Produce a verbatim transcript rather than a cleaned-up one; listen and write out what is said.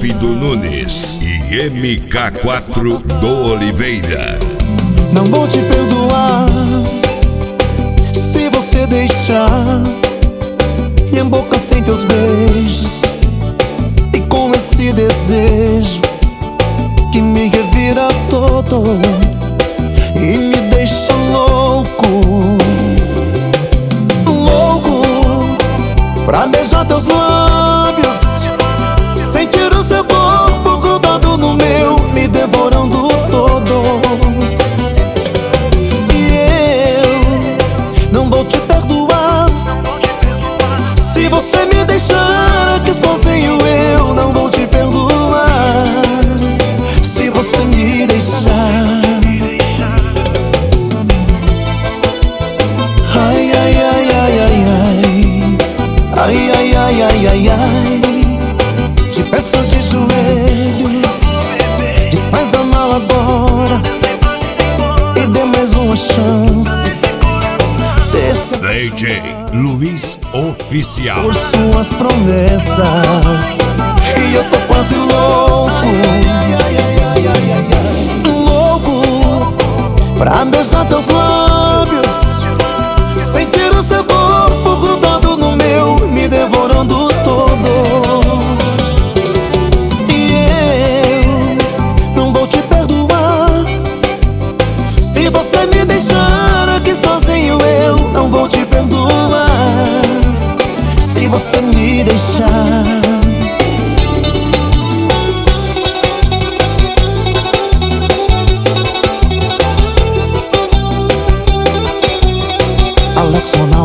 Davido Nunes e M K quatro do Oliveira. Não vou te perdoar se você deixar minha boca sem teus beijos, e com esse desejo que me revira todo e me deixa louco, louco pra beijar teus lábios, sentir o seu corpo grudado no meu, me devorando todo. Não vou te perdoar se você me deixar aqui sozinho. Eu não vou te perdoar se você me deixar. Ai, ai, ai, ai, ai, ai. Ai, ai, ai, ai, ai, ai. Te peço de joelhos, desfaz a mala agora e dê mais uma chance. D J Luiz Oficial. Por suas promessas, e eu tô quase louco, louco pra beijar teus lábios, sentir o seu corpo grudado no meu, me devorando todo. E eu não vou te perdoar se você me deixar aqui sozinho. Eu não vou te perdoar se você me deixar. Alex Ronaldo.